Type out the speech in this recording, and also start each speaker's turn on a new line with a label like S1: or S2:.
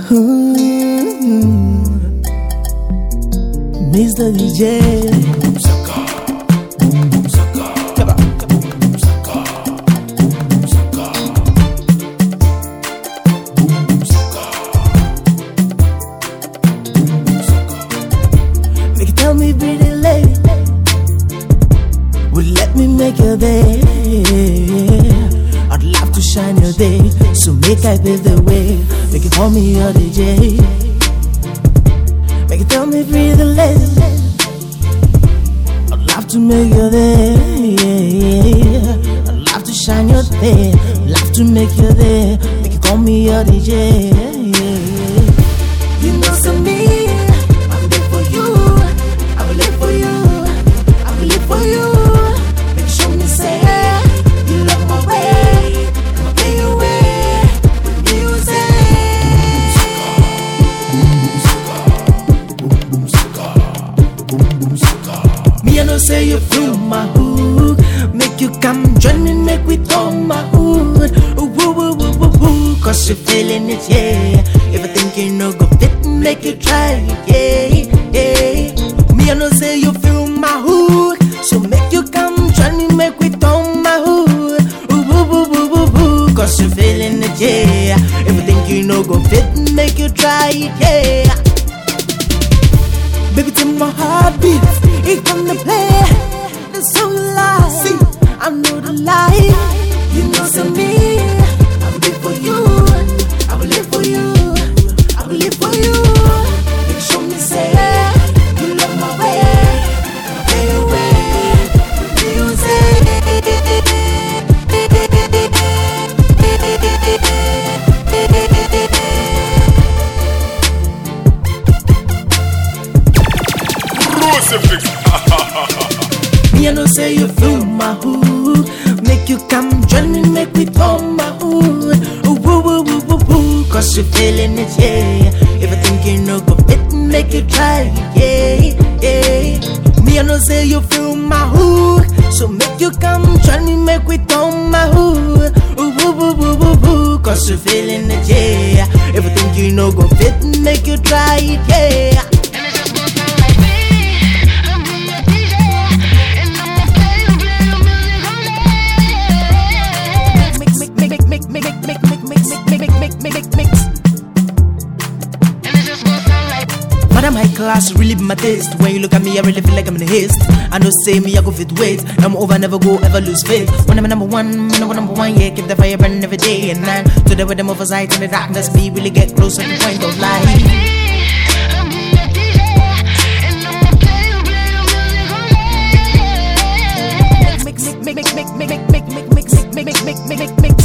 S1: Mr. DJ. Tell me, pretty lady, would let me make your day? I'd love to shine your day, so make I pave the way. Make you call me your DJ. Make you tell me, pretty lady, I'd love to make your day. I'd love to shine your day, love to make your day. Make you call me your DJ. You know, so me, I'm there for you. I will live for you, I will live for you. Make sure me say you love my way, I'ma play your way with music. Me I know say you feel my hood, make you come join me, make we throw my hood. Cause you're feeling it, yeah. If you think you know go fit, make you try it, yeah. Me I know say you feel my hood, so make you come join me, make we turn my hood. Cause you feeling it, yeah. If you think you know go fit, make you try it, yeah. Baby, till my heart beats, it gonna play the song you like. See, I know the lie. You know so me, I will live for you, I will live for you, I will live for you. Make sure me say you love my way, play your way with music. Me I know say you feel my hood, make you come join me, make we turn my hood. Cause you feeling it, yeah. If you think you know go fit, make you try it, yeah. Me I know say you feel my hood, so make you come join me, make we turn my hood. Cause you feeling it, yeah. If you think you know go fit, make you try it, yeah. Madam high class really be my taste. When you look at me, I really feel like I'm in a haste. I know say me, I go fit weight. I'm over, never go, ever lose faith. When I'm number one, yeah. Keep the fire burning every day and night. Today with them oversight in the darkness, we really get closer to the point of light. Make